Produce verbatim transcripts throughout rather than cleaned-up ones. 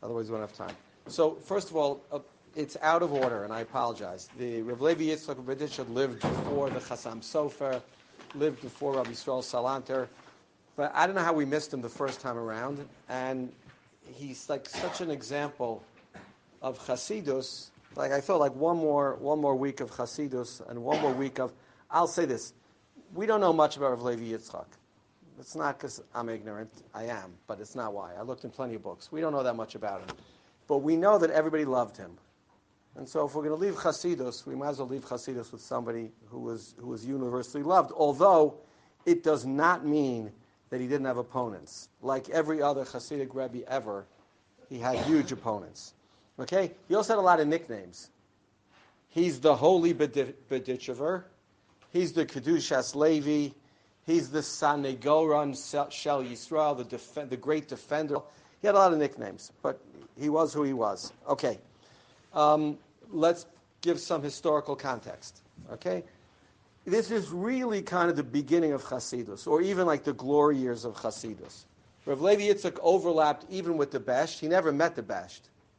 Otherwise, we don't have time. So, first of all, uh, it's out of order, and I apologize. The Rav Levi Yitzchak of Berditchev lived before the Chassam Sofer, lived before Rabbi Yisrael Salanter, but I don't know how we missed him the first time around, and he's like such an example of Chasidus. Like I thought, like one more one more week of Chasidus and one more week of. I'll say this: we don't know much about Rav Levi Yitzchak. It's not because I'm ignorant. I am, but it's not why. I looked in plenty of books. We don't know that much about him, but we know that everybody loved him. And so, if we're going to leave Chasidus, we might as well leave Chasidus with somebody who was who was universally loved. Although, it does not mean that he didn't have opponents. Like every other Hasidic Rebbe ever, he had huge opponents. Okay? He also had a lot of nicknames. He's the Holy Berditchever. He's the Kedushas Levi. He's the Sanegoran Shel Yisrael, the, def- the great defender. He had a lot of nicknames, but he was who he was. Okay. Um, let's give some historical context. Okay? This is really kind of the beginning of Chasidus, or even like the glory years of Chasidus. Rav Levi Yitzchak overlapped even with the Besht. He never met the Besht.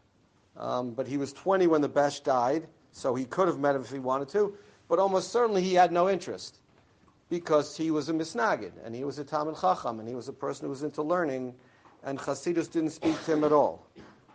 Um, but he was twenty when the Besht died, so he could have met him if he wanted to, but almost certainly he had no interest, because he was a Misnagid, and he was a Talmid Chacham, and he was a person who was into learning, and Chasidus didn't speak to him at all.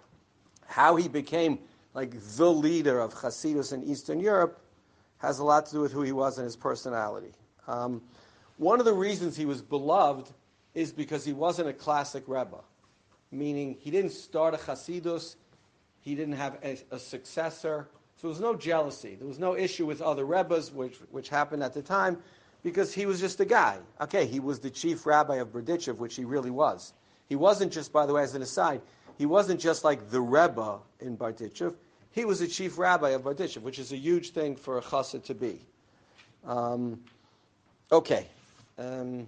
How he became like the leader of Chasidus in Eastern Europe has a lot to do with who he was and his personality. Um, one of the reasons he was beloved is because he wasn't a classic Rebbe, meaning he didn't start a Chasidus, he didn't have a, a successor, so there was no jealousy. There was no issue with other Rebbes, which, which happened at the time, because he was just a guy. Okay, he was the chief rabbi of Berditchev, which he really was. He wasn't just, by the way, as an aside, he wasn't just like the Rebbe in Berditchev. He was the chief rabbi of Berditchev, which is a huge thing for a chassid to be. Um, okay. Um,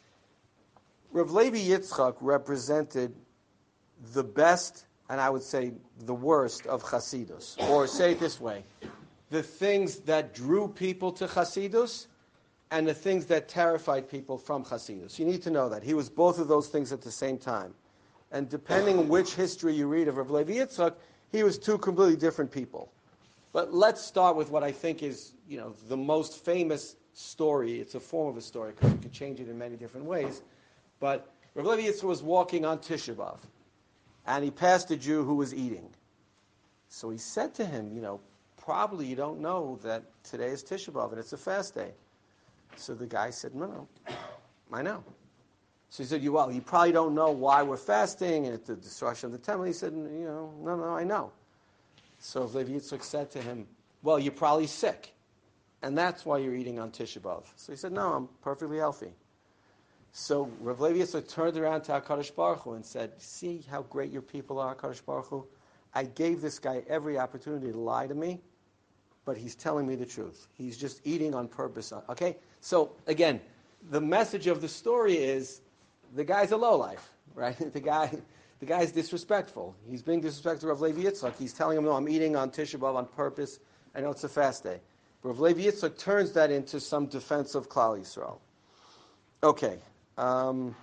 Rav Levi Yitzchak represented the best, and I would say the worst, of Chasidus. Or say it this way, the things that drew people to Chasidus and the things that terrified people from Chasidus. You need to know that. He was both of those things at the same time. And depending on which history you read of Rav Levi Yitzchak, he was two completely different people. But let's start with what I think is, you know, the most famous story. It's a form of a story because you can change it in many different ways. But Rav Levi Yitzchak was walking on Tisha B'Av, and he passed a Jew who was eating. So he said to him, you know, probably you don't know that today is Tisha B'Av and it's a fast day. So the guy said, no, no, I know. So he said, well, you probably don't know why we're fasting and it's the destruction of the temple. He said, you know, no, no, I know. So Levi Yitzchak said to him, well, you're probably sick, and that's why you're eating on Tisha B'Av. So he said, no, I'm perfectly healthy. So Rav Levi Yitzchak turned around to HaKadosh Baruch Hu and said, see how great your people are, HaKadosh Baruch Hu? I gave this guy every opportunity to lie to me, but he's telling me the truth. He's just eating on purpose. Okay? So, again, the message of the story is the guy's a lowlife, right? The guy the guy's disrespectful. He's being disrespectful to Rav Levi Yitzchak. He's telling him, no, I'm eating on Tisha B'Av on purpose. I know it's a fast day. But Rav Levi Yitzchak turns that into some defense of Klal Yisrael. Okay. Um,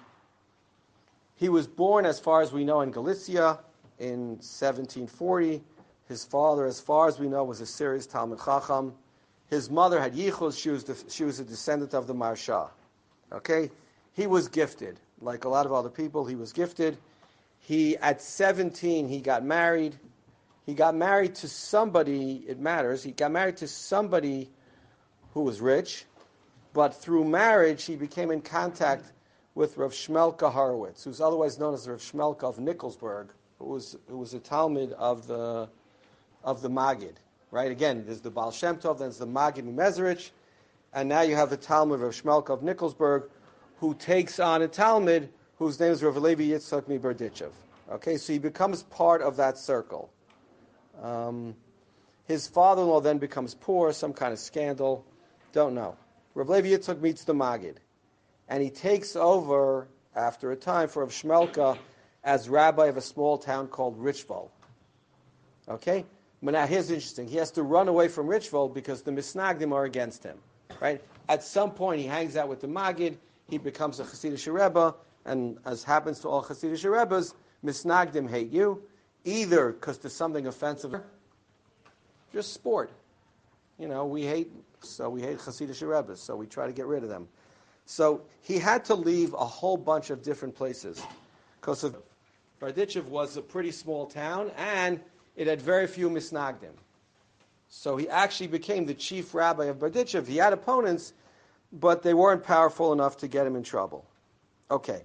he was born, as far as we know, in Galicia in seventeen forty. His father, as far as we know, was a serious Talmid Chacham. His mother had Yichus. She was, the, she was a descendant of the Marsha. Okay? He was gifted. Like a lot of other people, he was gifted. He, at seventeen, he got married. He got married to somebody, it matters, he got married to somebody who was rich, but through marriage, he became in contact with Rav Shmelka Horowitz, who's otherwise known as Rav Shmelka of Nikolsburg, who was who was a Talmid of the of the Magid. Right? Again, there's the Baal Shem Tov, then there's the Magid Mezerich, and now you have the Talmid of Rav Shmelka of Nikolsburg, who takes on a Talmid whose name is Rav Levi Yitzchak Berditchev. Okay, so he becomes part of that circle. Um, his father-in-law then becomes poor, some kind of scandal, don't know. Rav Levi Yitzchak meets the Magid, and he takes over, after a time, for Rav Shmelka as rabbi of a small town called Richvold. Okay? But now here's interesting. He has to run away from Richvold because the Misnagdim are against him. Right? At some point, he hangs out with the Magid, he becomes a Hasidic Rebbe, and as happens to all Hasidic Rebbes, Misnagdim hate you, either because there's something offensive, just sport. You know, we hate, so we hate Hasidic Rebbes, so we try to get rid of them. So he had to leave a whole bunch of different places because of Berditchev was a pretty small town and it had very few misnagdim. So he actually became the chief rabbi of Berditchev. He had opponents, but they weren't powerful enough to get him in trouble. Okay.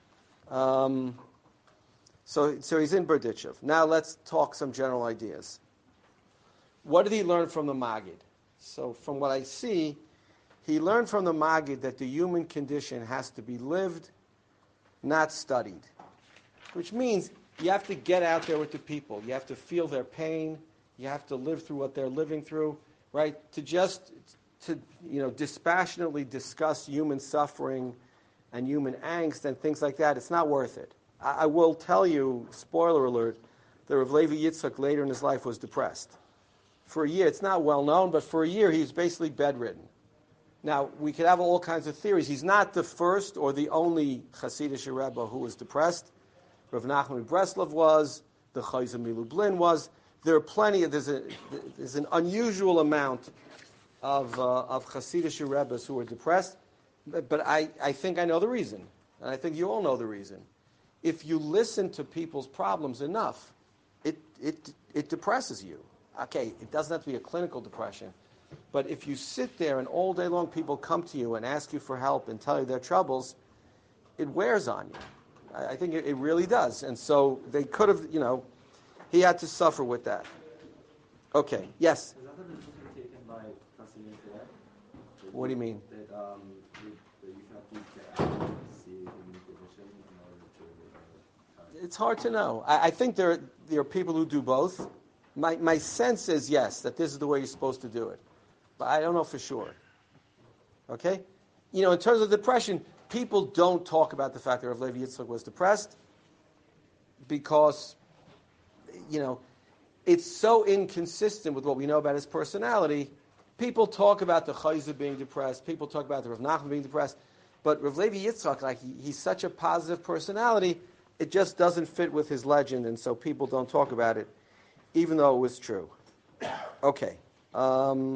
Um, so, so he's in Berditchev. Now let's talk some general ideas. What did he learn from the Maggid? So from what I see, he learned from the Maggid that the human condition has to be lived, not studied. Which means you have to get out there with the people. You have to feel their pain. You have to live through what they're living through, right? To just, to, you know, dispassionately discuss human suffering and human angst and things like that, it's not worth it. I, I will tell you, spoiler alert, that Rav Levi Yitzchak later in his life was depressed. For a year, it's not well known, but for a year he was basically bedridden. Now, we could have all kinds of theories. He's not the first or the only Hasidic Rebbe who was depressed. Rav Nachman Breslov was, the Chayza Milublin was. There are plenty of, there's, a, there's an unusual amount of, uh, of Hasidic Rebbes who were depressed, but, but I, I think I know the reason, and I think you all know the reason. If you listen to people's problems enough, it, it, it depresses you. Okay, it doesn't have to be a clinical depression, but if you sit there and all day long people come to you and ask you for help and tell you their troubles, it wears on you. I, I think it, it really does. And so they could have, you know, he had to suffer with that. Okay, yes? Has that been taken by Hasidim today? What do you mean? That, um, that you cannot use the act to see the human condition in order to... Uh, it's hard to know. I, I think there, there are people who do both. My my sense is, yes, that this is the way you're supposed to do it. But I don't know for sure. Okay? You know, in terms of depression, people don't talk about the fact that Rav Levi Yitzchak was depressed because, you know, it's so inconsistent with what we know about his personality. People talk about the Chayza being depressed. People talk about the Rav Nachman being depressed. But Rav Levi Yitzchak, like, he, he's such a positive personality, it just doesn't fit with his legend, and so people don't talk about it, even though it was true. Okay. Um,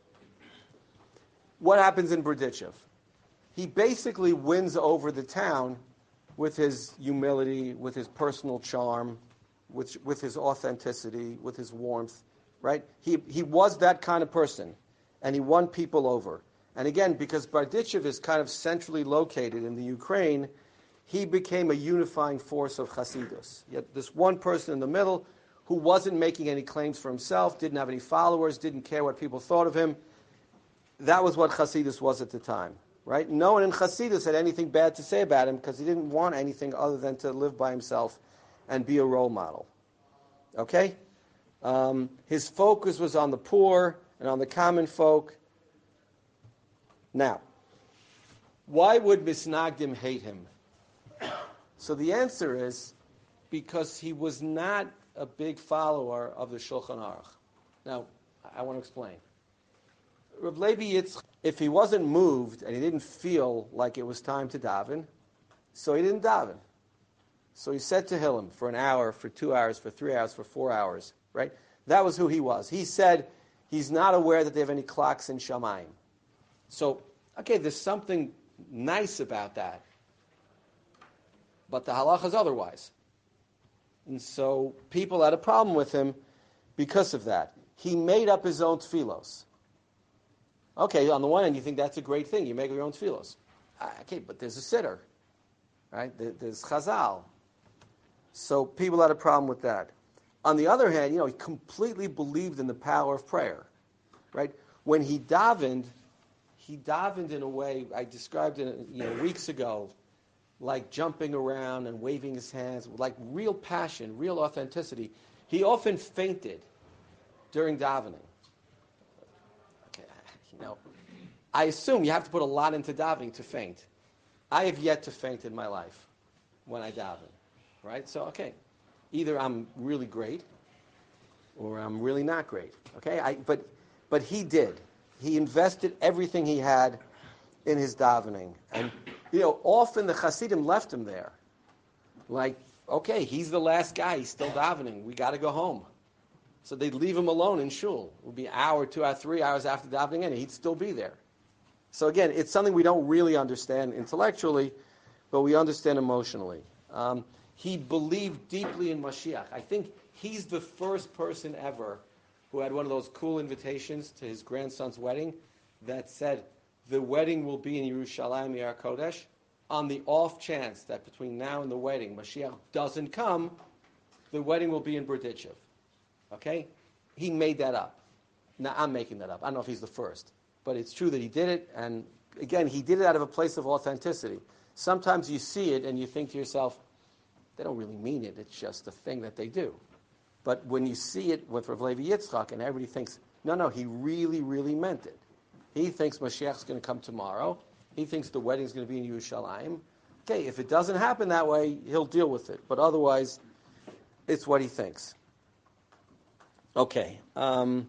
what happens in Berditchev? He basically wins over the town with his humility, with his personal charm, with, with his authenticity, with his warmth, right? He, he was that kind of person, and he won people over. And again, because Berditchev is kind of centrally located in the Ukraine, he became a unifying force of Hasidus. Yet this one person in the middle who wasn't making any claims for himself, didn't have any followers, didn't care what people thought of him. That was what Hasidus was at the time, right? No one in Hasidus had anything bad to say about him because he didn't want anything other than to live by himself and be a role model. Okay? Um, his focus was on the poor and on the common folk. Now, why would Misnagdim hate him? So the answer is because he was not a big follower of the Shulchan Aruch. Now, I want to explain. Rav Levi Yitzchak, if he wasn't moved and he didn't feel like it was time to daven, so he didn't daven. So he said Tehillim for an hour, for two hours, for three hours, for four hours, right? That was who he was. He said he's not aware that they have any clocks in Shamayim. So, okay, there's something nice about that. But the halacha is otherwise. And so people had a problem with him because of that. He made up his own tefillos. Okay, on the one hand, you think that's a great thing. You make your own tefillos. Okay, but there's a sitter, right? There's chazal. So people had a problem with that. On the other hand, you know, he completely believed in the power of prayer, right? When he davened, he davened in a way, I described it, you know, weeks ago, like jumping around and waving his hands, like real passion, real authenticity. He often fainted during davening. Okay, you know, I assume you have to put a lot into davening to faint. I have yet to faint in my life when I daven, right? So, okay, either I'm really great or I'm really not great, okay? I, but, but he did. He invested everything he had in his davening. And, you know, often the Hasidim left him there. Like, okay, he's the last guy. He's still davening. We got to go home. So they'd leave him alone in shul. It would be an hour, two hours, three hours after davening, and he'd still be there. So again, it's something we don't really understand intellectually, but we understand emotionally. Um, he believed deeply in Mashiach. I think he's the first person ever who had one of those cool invitations to his grandson's wedding that said, the wedding will be in Yerushalayim Yar Kodesh. On the off chance that between now and the wedding, Mashiach doesn't come, the wedding will be in Berdichev. Okay? He made that up. Now, I'm making that up. I don't know if he's the first. But it's true that he did it, and again, he did it out of a place of authenticity. Sometimes you see it and you think to yourself, they don't really mean it, it's just a thing that they do. But when you see it with Rav Levi Yitzchak, and everybody thinks, no, no, he really, really meant it. He thinks Mashiach's going to come tomorrow. He thinks the wedding's going to be in Yerushalayim. Okay, if it doesn't happen that way, he'll deal with it. But otherwise, it's what he thinks. Okay. Um,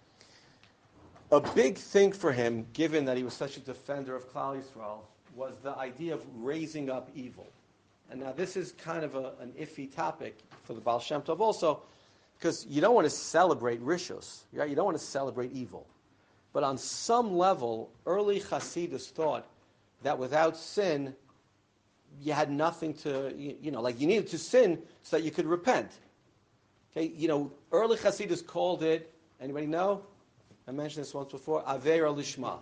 a big thing for him, given that he was such a defender of Klal Yisrael, was the idea of raising up evil. And now this is kind of a, an iffy topic for the Baal Shem Tov also, because you don't want to celebrate rishus. Right? You don't want to celebrate evil. But on some level, early Hasidus thought that without sin, you had nothing to, you, you know, like you needed to sin so that you could repent. Okay, you know, early Hasidus called it, anybody know? I mentioned this once before, Aveira Lishma.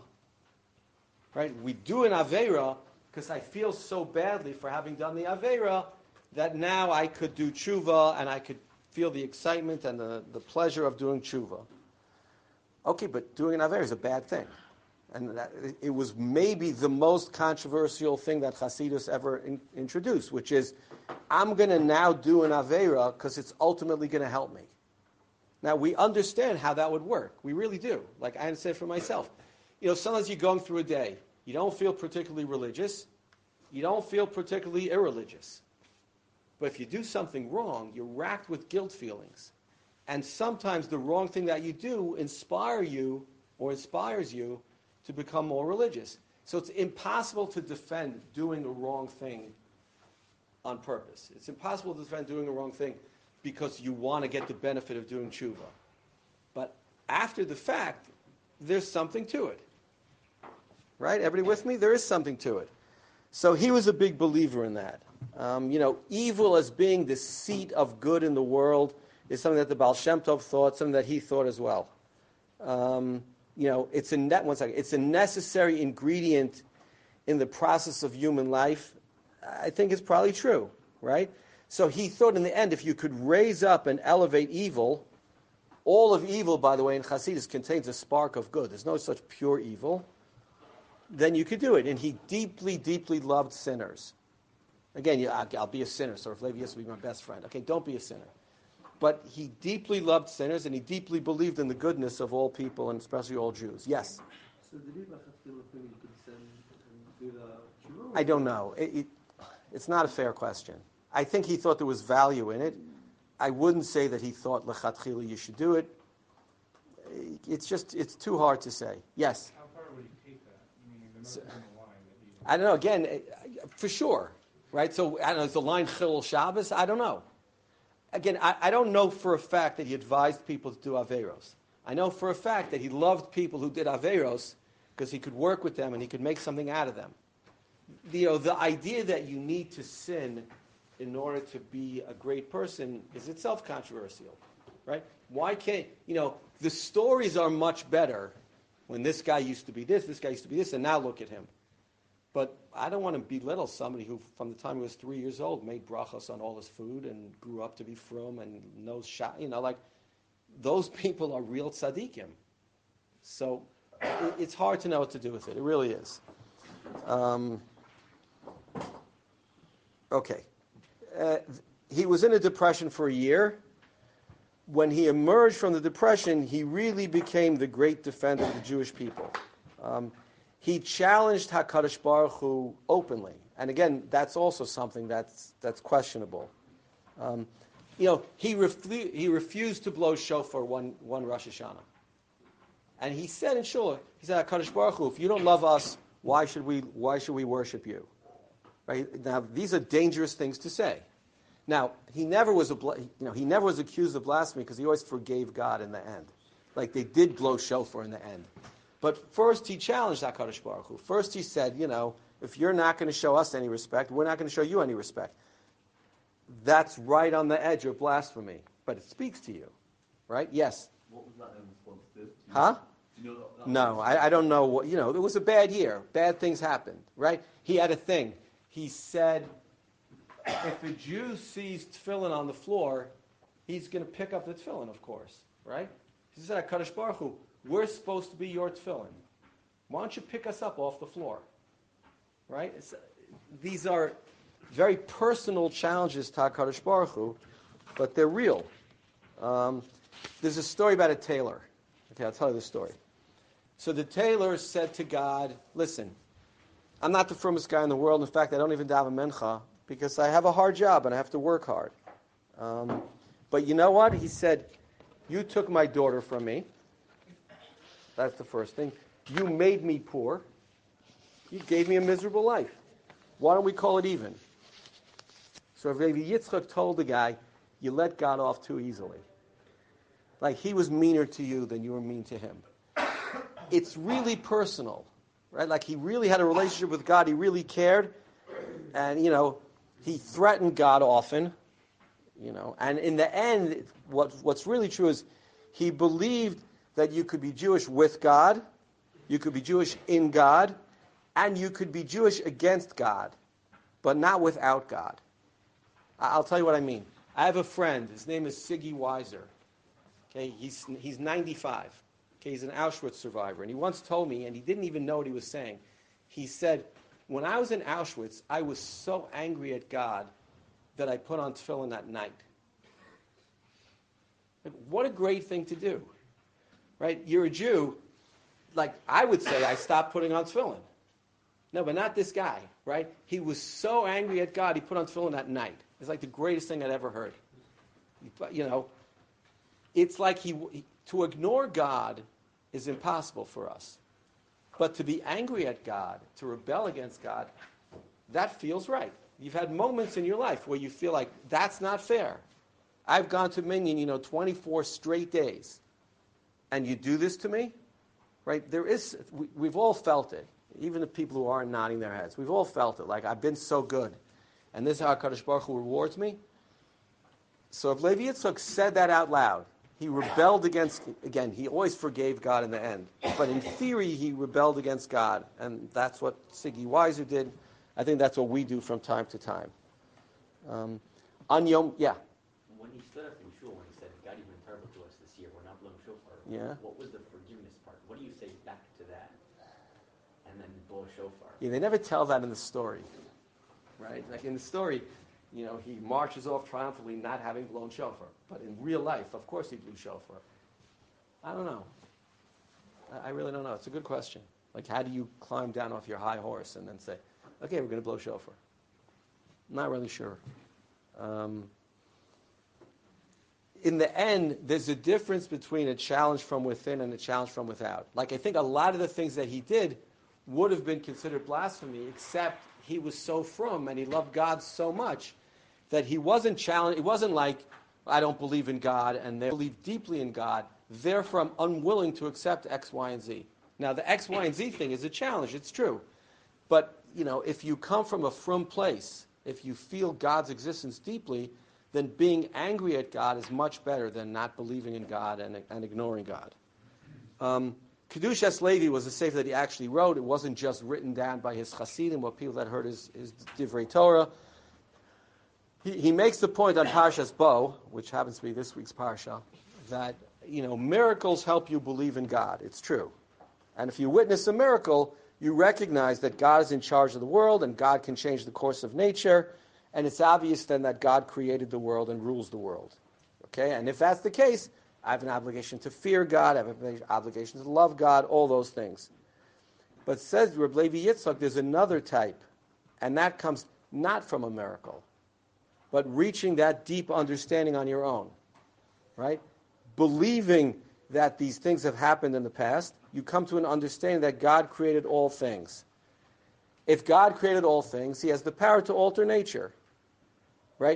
Right? We do an Aveira because I feel so badly for having done the Aveira that now I could do tshuva and I could feel the excitement and the, the pleasure of doing tshuva. Okay, but doing an Aveira is a bad thing. And that, it was maybe the most controversial thing that Hasidus ever in, introduced, which is, I'm going to now do an Aveira because it's ultimately going to help me. Now, we understand how that would work. We really do. Like, I understand for myself. You know, sometimes you're going through a day. You don't feel particularly religious. You don't feel particularly irreligious. But if you do something wrong, you're racked with guilt feelings. And sometimes the wrong thing that you do inspire you or inspires you to become more religious. So it's impossible to defend doing a wrong thing on purpose. It's impossible to defend doing a wrong thing because you want to get the benefit of doing tshuva. But after the fact, there's something to it. Right? Everybody with me? There is something to it. So he was a big believer in that. Um, you know, evil as being the seat of good in the world is something that the Baal Shem Tov thought, something that he thought as well. Um, you know, it's a net, one second, it's a necessary ingredient in the process of human life. I think it's probably true, right? So he thought in the end, if you could raise up and elevate evil, all of evil, by the way, in Hasidus contains a spark of good. There's no such pure evil. Then you could do it. And he deeply, deeply loved sinners. Again, you, I'll, I'll be a sinner, so if Levi Yisrael will be my best friend. Okay, don't be a sinner. But he deeply loved sinners, and he deeply believed in the goodness of all people, and especially all Jews. Yes? So did he think you could send and do the tshuva? I don't know. It, it, it's not a fair question. I think he thought there was value in it. I wouldn't say that he thought lechatchila you should do it. It's just, it's too hard to say. Yes? How far would he take that? I mean, there must have been a line that he... I don't know. Again, for sure, right? So, I don't know, is the line Chilul Shabbos? I don't know. Again, I, I don't know for a fact that he advised people to do Averos. I know for a fact that he loved people who did Averos because he could work with them and he could make something out of them. The, you know, the idea that you need to sin in order to be a great person is itself controversial, right? Why can't, you know, the stories are much better when this guy used to be this, this guy used to be this, and now look at him. But I don't want to belittle somebody who, from the time he was three years old, made brachos on all his food and grew up to be frum and knows shot. You know, like, those people are real tzaddikim. So it, it's hard to know what to do with it. It really is. Um, okay. Uh, he was in a depression for a year. When he emerged from the depression, he really became the great defender of the Jewish people. Um, He challenged HaKadosh Baruch Hu openly. And again, that's also something that's that's questionable. Um, you know, he, refu- he refused to blow shofar one, one Rosh Hashanah. And he said in Shul, he said, HaKadosh Baruch Hu, if you don't love us, why should we why should we worship you? Right? Now, these are dangerous things to say. Now, he never was a, bla- you know, he never was accused of blasphemy because he always forgave God in the end. Like they did blow shofar in the end. But first he challenged HaKadosh Baruch Hu. First he said, you know, if you're not going to show us any respect, we're not going to show you any respect. That's right on the edge of blasphemy. But it speaks to you, right? Yes. What was that in response to? Do you Huh? know- do you know that- that No, was- I, I don't know what, you know, it was a bad year. Bad things happened, right? He had a thing. He said, if a Jew sees tefillin on the floor, he's going to pick up the tefillin, of course, right? He said, HaKadosh Baruch Hu, we're supposed to be your tefillin. Why don't you pick us up off the floor? Right? It's, these are very personal challenges to HaKadosh Baruch Hu, but they're real. Um, there's a story about a tailor. Okay, I'll tell you the story. So the tailor said to God, listen, I'm not the firmest guy in the world. In fact, I don't even daven mincha because I have a hard job and I have to work hard. Um, but you know what? He said, you took my daughter from me. That's the first thing. You made me poor. You gave me a miserable life. Why don't we call it even? So Rabbi Yitzchak told the guy, you let God off too easily. Like he was meaner to you than you were mean to him. It's really personal, right? Like he really had a relationship with God. He really cared. And, you know, he threatened God often, you know. And in the end, what, what's really true is he believed that you could be Jewish with God, you could be Jewish in God, and you could be Jewish against God, but not without God. I'll tell you what I mean. I have a friend. His name is Siggy Weiser. Okay, he's he's ninety-five. Okay, he's an Auschwitz survivor, and he once told me, and he didn't even know what he was saying. He said, "When I was in Auschwitz, I was so angry at God that I put on tefillin at night." Like, what a great thing to do, right? You're a Jew. Like I would say, I stopped putting on tefillin. No, but not this guy, right? He was so angry at God, he put on tefillin at night. It's like the greatest thing I'd ever heard. You know, it's like he, he to ignore God is impossible for us. But to be angry at God, to rebel against God, that feels right. You've had moments in your life where you feel like, that's not fair. I've gone to Minyan, you know, twenty-four straight days. And you do this to me? Right? There is, we, we've all felt it. Even the people who aren't nodding their heads. We've all felt it. Like, I've been so good. And this is how HaKadosh Baruch Hu rewards me. So if Levi Yitzchak said that out loud, he rebelled against, again, he always forgave God in the end. But in theory, he rebelled against God. And that's what Siggy Weiser did. I think that's what we do from time to time. Um, on Yom, yeah. When he stood up in shul and he said, God, you've been terrible to us this year, we're not blowing shofar. Yeah. What was the forgiveness part? What do you say back to that? And then blow shofar. Yeah, they never tell that in the story. Right? Like in the story, you know, he marches off triumphantly not having blown shofar. But in real life, of course he blew shofar. I don't know. I, I really don't know. It's a good question. Like, how do you climb down off your high horse and then say, okay, we're going to blow shofar? I'm not really sure. Um, in the end, there's a difference between a challenge from within and a challenge from without. Like, I think a lot of the things that he did would have been considered blasphemy, except he was so frum and he loved God so much that he wasn't challenged. It wasn't like, I don't believe in God and they believe deeply in God, therefore I'm unwilling to accept X, Y, and Z. Now, the X, Y, and Z thing is a challenge. It's true. But, you know, if you come from a frum place, if you feel God's existence deeply, then being angry at God is much better than not believing in God and, and ignoring God. Um, Kedushas Levi was a sefer that he actually wrote. It wasn't just written down by his Hasidim, what people that heard his, his Divrei Torah. He, he makes the point on Parshas Bo, which happens to be this week's Parsha, that, you know, miracles help you believe in God. It's true. And if you witness a miracle, you recognize that God is in charge of the world and God can change the course of nature. And it's obvious then that God created the world and rules the world. Okay? And if that's the case, I have an obligation to fear God, I have an obligation to love God, all those things. But says Reb Levi Yitzchak, there's another type, and that comes not from a miracle, but reaching that deep understanding on your own, right? Believing that these things have happened in the past, you come to an understanding that God created all things. If God created all things, he has the power to alter nature, right?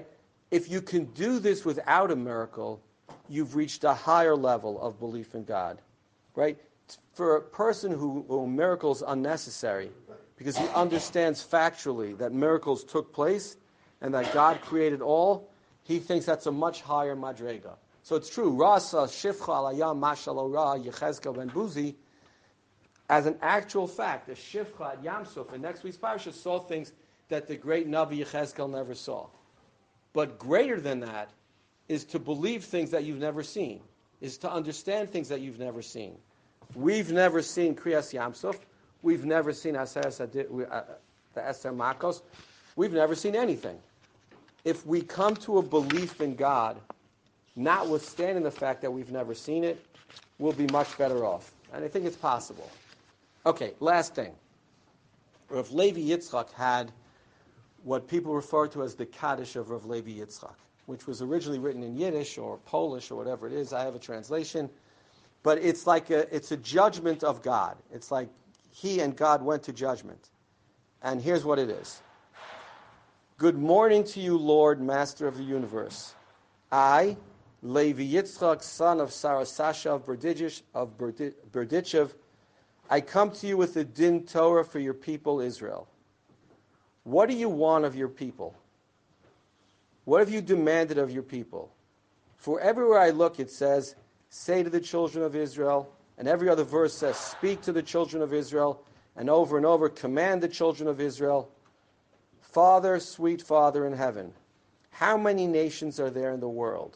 If you can do this without a miracle, you've reached a higher level of belief in God, right? For a person who, who miracles unnecessary, because he understands factually that miracles took place and that God created all, he thinks that's a much higher madrega. So it's true. Rasa, Shifcha, Alayam, Mashal, Ra, Yechezkel, Ben Buzi, as an actual fact, the Shifcha at Yam Suf in next week's parasha saw things that the great Navi Yechezkel never saw. But greater than that is to believe things that you've never seen, is to understand things that you've never seen. We've never seen Kriyas Yam Suf. We've never seen Aser the Esther Makos. We've never seen anything. If we come to a belief in God, notwithstanding the fact that we've never seen it, we'll be much better off. And I think it's possible. Okay, last thing. Rav Levi Yitzchak had what people refer to as the Kaddish of Rav Levi Yitzchak, which was originally written in Yiddish or Polish or whatever it is. I have a translation. But it's like a, it's a judgment of God. It's like he and God went to judgment. And here's what it is. Good morning to you, Lord, Master of the universe. I, Levi Yitzchak, son of Sarasasha of Berdichev, of Berdichev, I come to you with the din Torah for your people, Israel. What do you want of your people? What have you demanded of your people? For everywhere I look, it says, say to the children of Israel, and every other verse says, speak to the children of Israel, and over and over, command the children of Israel. Father, sweet Father in heaven, how many nations are there in the world?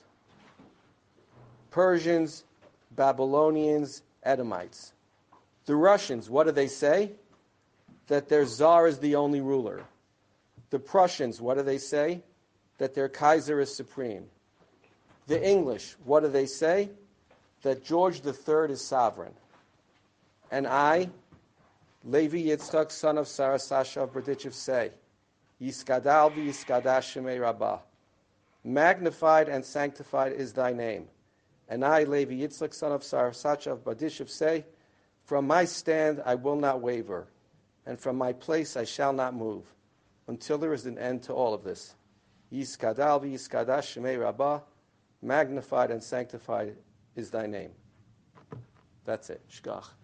Persians, Babylonians, Edomites. The Russians, what do they say? That their Tsar is the only ruler. The Prussians, what do they say? That their Kaiser is supreme. The English, what do they say? That George the Third is sovereign. And I, Levi Yitzchak, son of Sarasasha of Berdichev, say, Yiskadal v'yiskadash shemei Rabbah. Magnified and sanctified is thy name. And I, Levi Yitzchak, son of Sarasasha of Berdichev, say, from my stand I will not waver, and from my place I shall not move, until there is an end to all of this. Yiskadal v'yiskadash shemei Rabbah. Magnified and sanctified is thy name. That's it. Shkach.